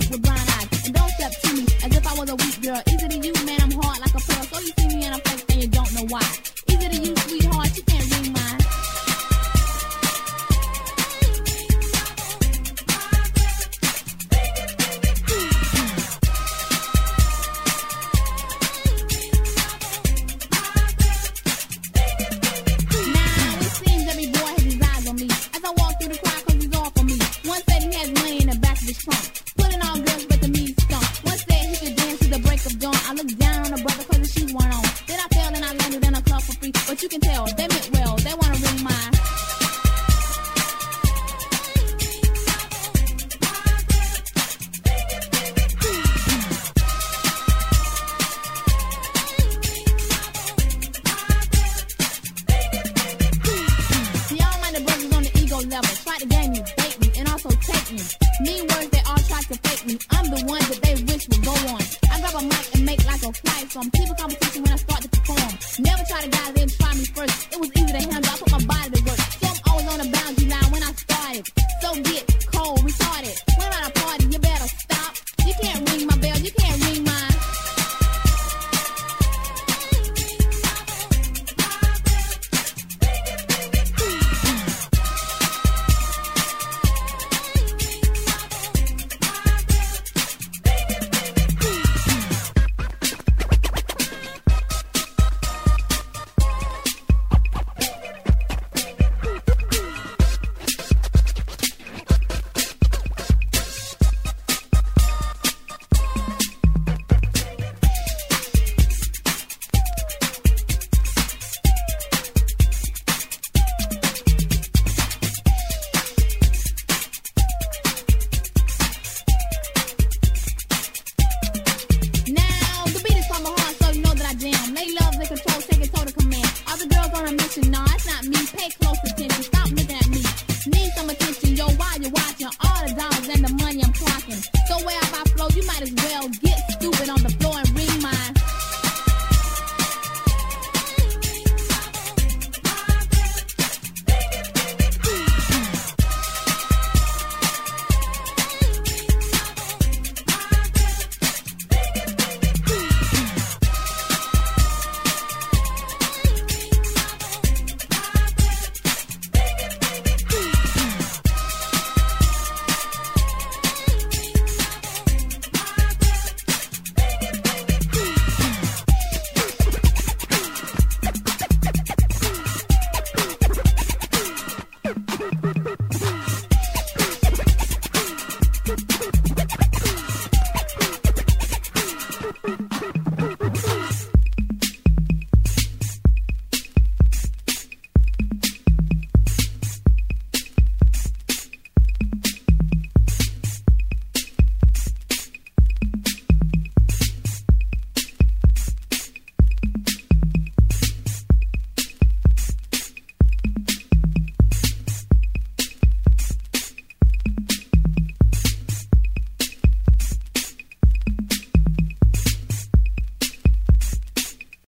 weak with blind eyes. And don't step to me as if I was a weak girl. Easy to you, man, I'm hard like a pearl. So you see me in a flex and you don't know why. Easy to you, sweetheart, you can't read mine. Putting on girls but the me stunk. One said he could dance to the break of dawn. I looked down on a brother cause the shoes weren't on. Then I fell and I landed in a club for free. But you can tell, they meant well, they wanna ring mine. See, all my brothers on the ego level try to game me, bait me, and also take me. Mean words they all try to fake me. I'm the one that they wish would go on. I grab a mic and make like a flight from people competition when I start to perform. Never try to guys, they try me first. It was easy to handle, I put my body to work. So I'm always on the boundary line when I started. So get cold, retarded. When I'm at a party, you better stop. You can't ring my bell, you can't ring mine. Nah, it's not me. Pay close attention. Stop looking at me. Need some attention, yo. While you're watching all the dollars and the money I'm clocking. So wherever I flow, you might as well get stupid on the floor and